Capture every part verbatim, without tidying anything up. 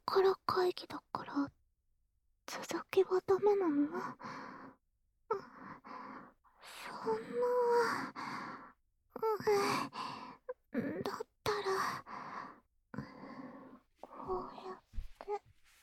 から会議だから続きはダメなの？そんな、うん、だったらこうやって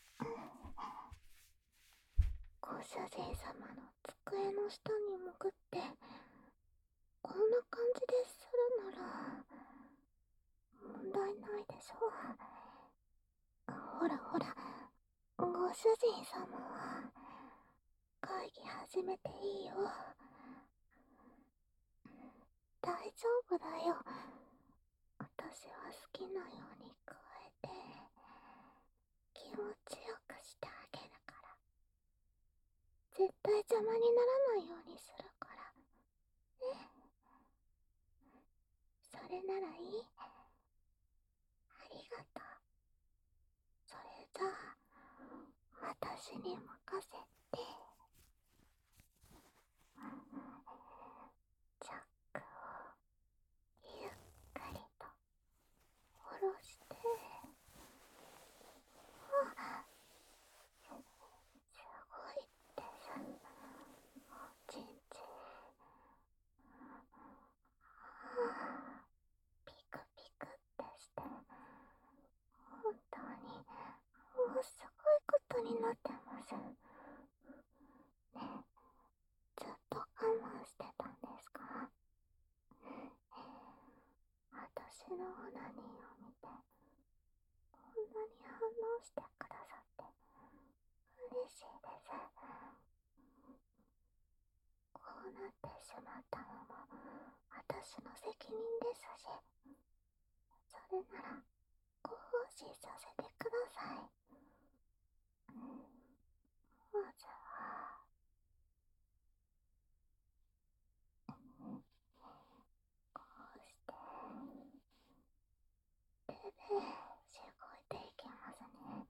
ご主人様の机の下に潜ってこんな感じでするなら問題ないでしょ。ほらほら、ご主人様は会議始めていいよ。大丈夫だよ。私は好きなように加えて気持ちよくしてあげるから。絶対邪魔にならないようにするからね。それならいい？ありがとう。それじゃあ私に任せて。チャックをゆっくりと下ろして。あ、すごいです。おちんちん。ピクピクってして本当にもうすごいことになってます。ね、ずっと我慢してたんですか？私のオナニーを見てこんなに反応してくださって嬉しいです。こうなってしまったのも私の責任ですし、それならご奉仕させてください。まずはこうして手でしごいていきますね。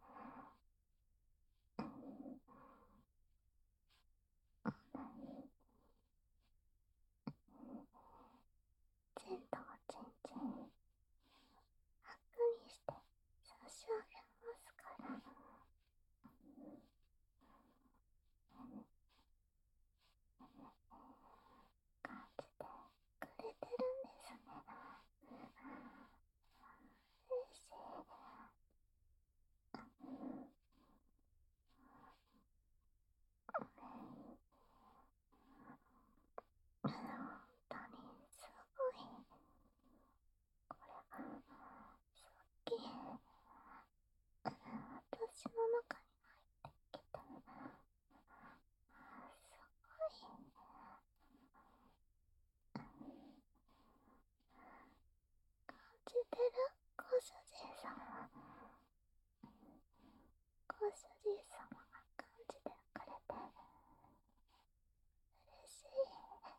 ちんとおちんちん楽にして差し上げますから。感じてくれてるんですね。嬉しい。本当にすごい。これがさっき私の中に入ってきて、すごい感じてる。ご主人様、ご主人様が感じてくれて嬉しい。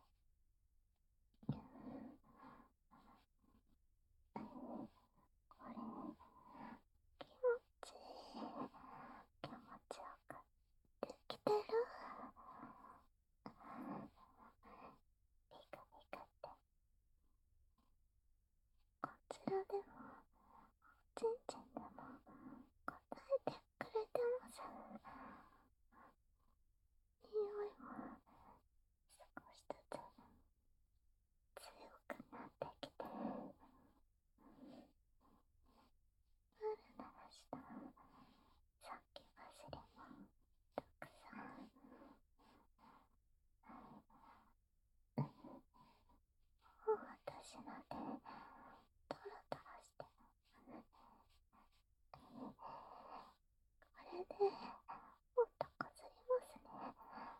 これ気持ちいい。気持ちよくできてる。ピクピクってこちらでもおちんちんでも答えてくれてます。匂いも少しずつ強くなってきて、ぬるぬるしたさっき走りもたくさん。私の手トロトロして、これでもっとこすりますね。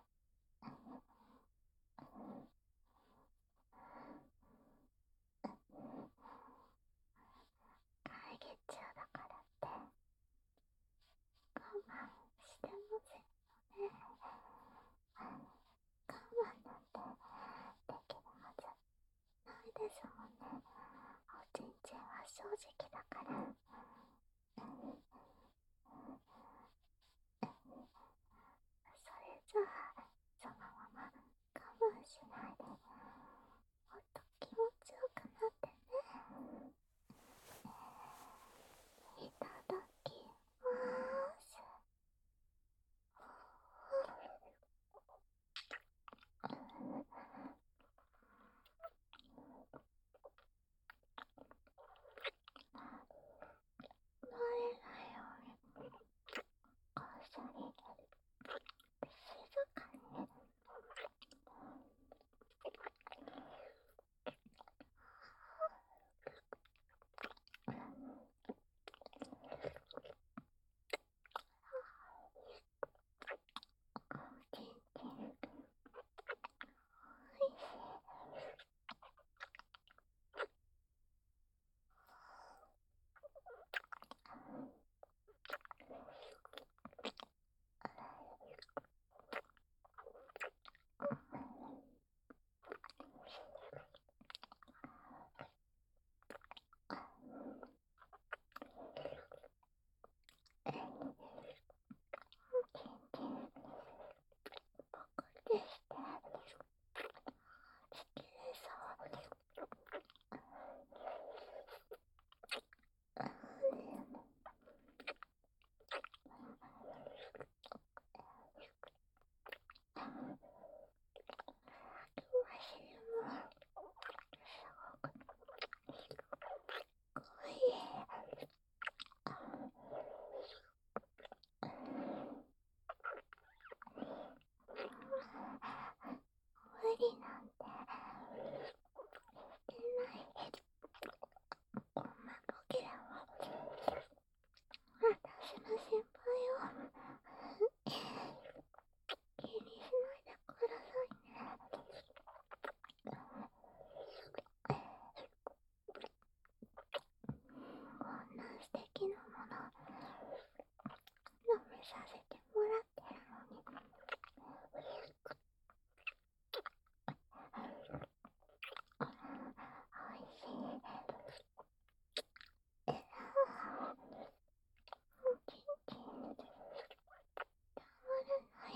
会議中だからって我慢してませんよね。我慢なんてできるはずないですもんね。おちんちんは正直だから。それじゃあそのまま我慢しないでもっと気持ちよくなってね。いただきま心配を気にしないでくださいね。こんな素敵なもの飲めさせてもらってるのに、おいしい。えらキンキンたまらない。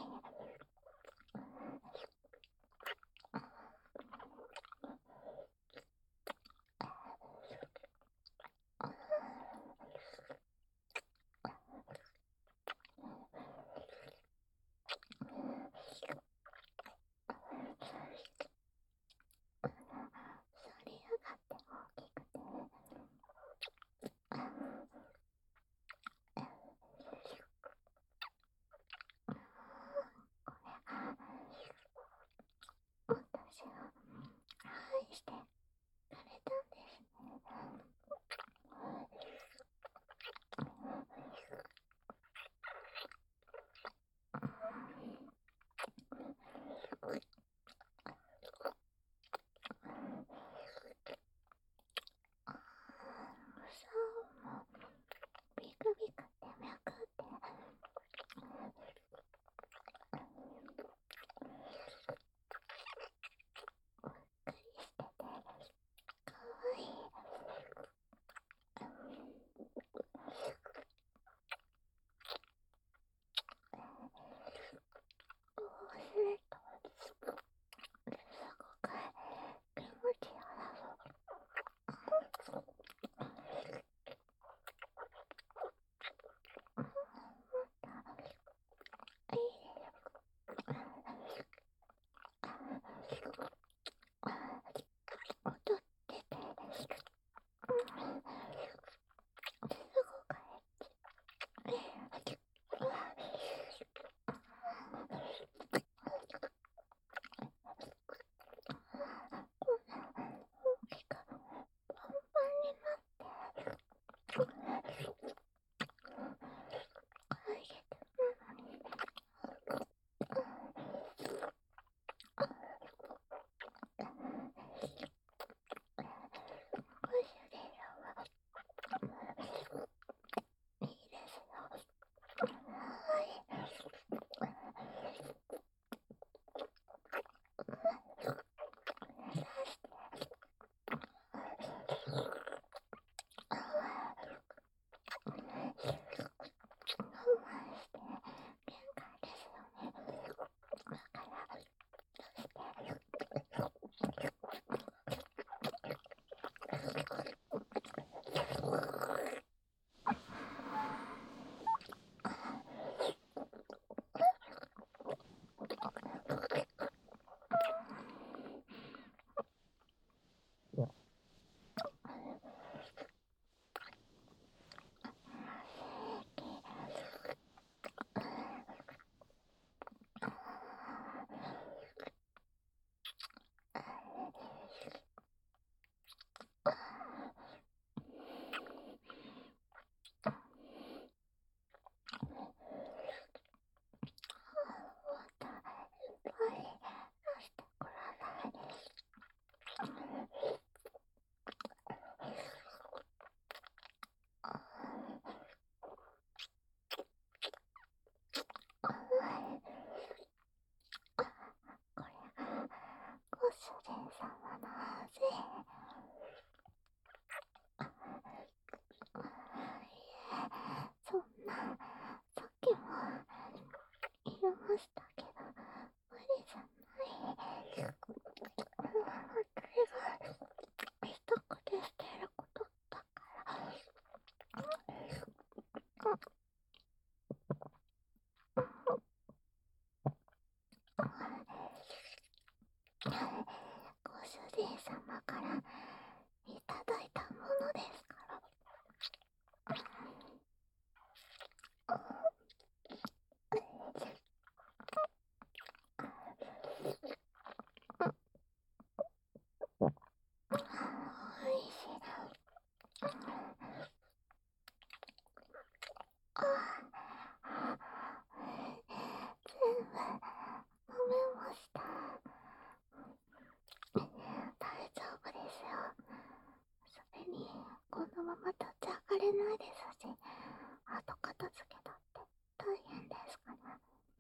ないですし、後片付けだって大変ですから。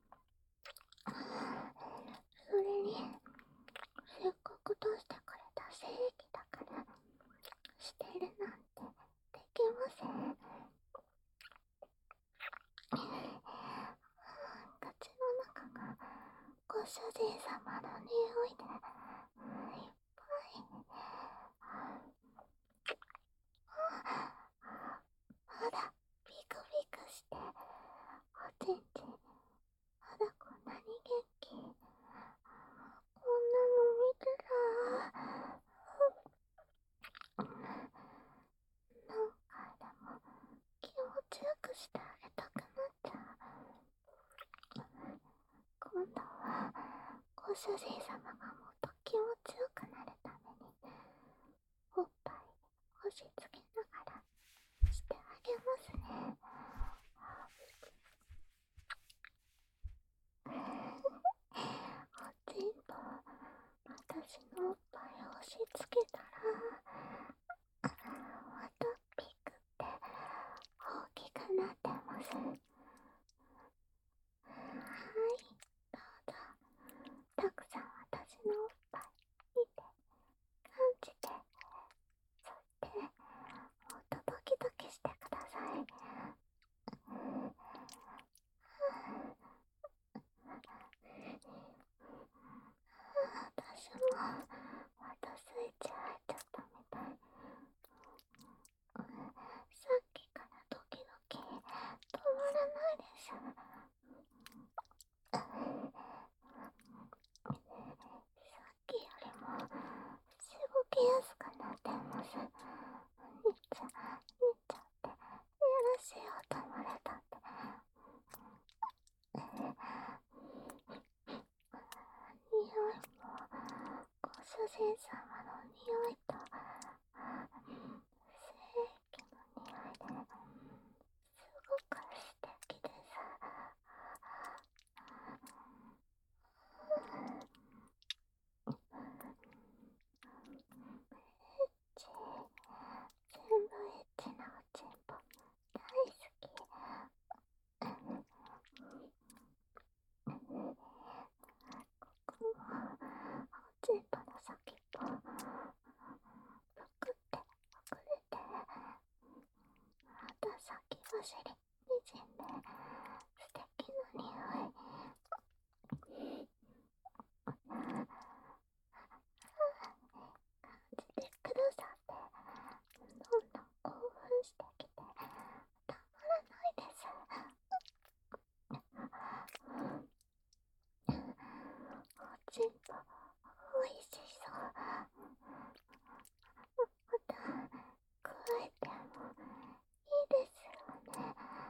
それに、せっかく出してくれた精液だから、捨てるなんてできません。口の中がご主人様の匂いでいっぱい。まだビクビクして、おちんちんまだこんなに元気。こんなの見てた。何回でも気持ちよくしてあげたくなっちゃう。今度はご主人様がもっと気持ちよくなるために、おっぱい押し付けながらしてあげますね。おちんぽ私のおっぱいを押し付けたら、またピクって大きくなってます。はい、どうぞ。たくさん私のおっぱい見て、感じて、そしてもっとドキドキしてください。私もまたスイッチ入っちゃったみたい。さっきからドキドキ止まらないです。さっきよりもしごきやすくなってます。にっちゃ、にっちゃってやらしい音漏れたって。匂いもご主人様の匂いと精液の匂いですごく素敵です。エッチ、全部エッチなおちんぽ大好き。ここもおちんぽの先っぽぷくって隠れて、また先走りにじんで素敵な匂い。感じてくださって、どんどん興奮してきてたまらないです。おちんぽおいしそう。また加えてもいいですよね。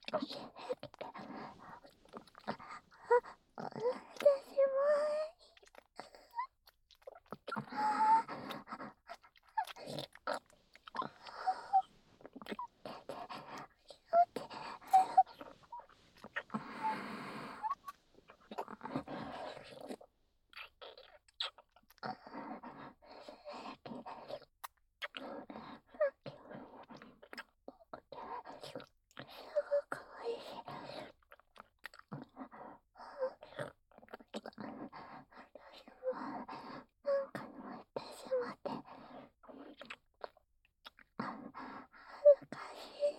正気で、あ、私も、すごく美味しい。私も、なんか泣いてしまって、恥ずかしい。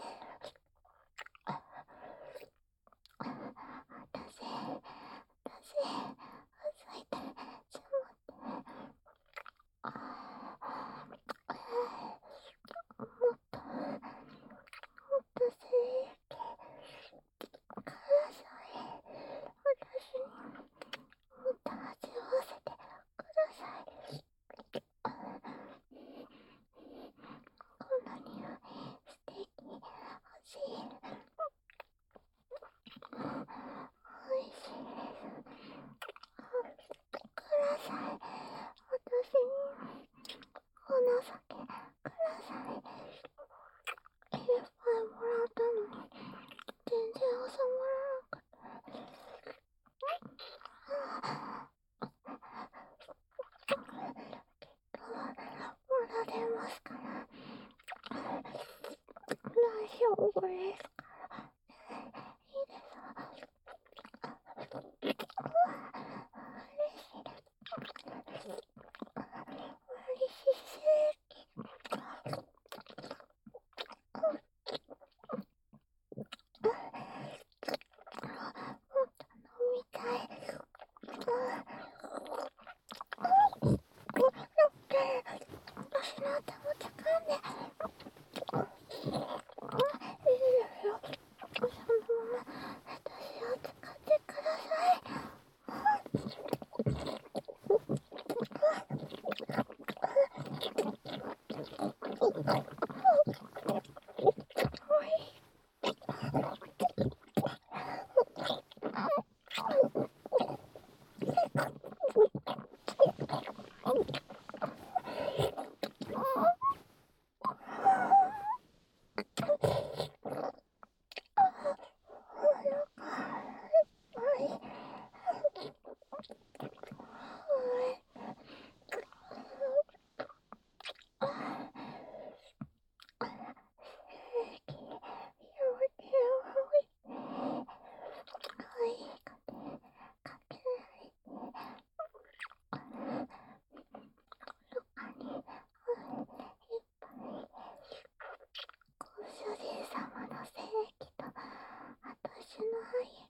私、私、ついてしまって、あもっと、もっと正義ください。私にもっと味わわせてください。こんなに素敵、欲しい、おいしいです。ください。私にお情けください。いっぱいもらったのに全然収まらなくて。きっとまだ出ますから。大丈夫ですから。いいです。嬉しいです。嬉しいし、もっと飲みたい。私の手も掴んで。いいですよ。そのまま私を使ってください。おいしい。ご主人様の正義と私の愛